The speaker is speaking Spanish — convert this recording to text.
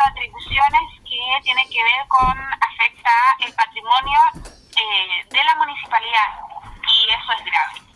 atribuciones que tienen que ver con afecta el patrimonio de la municipalidad, y eso es grave.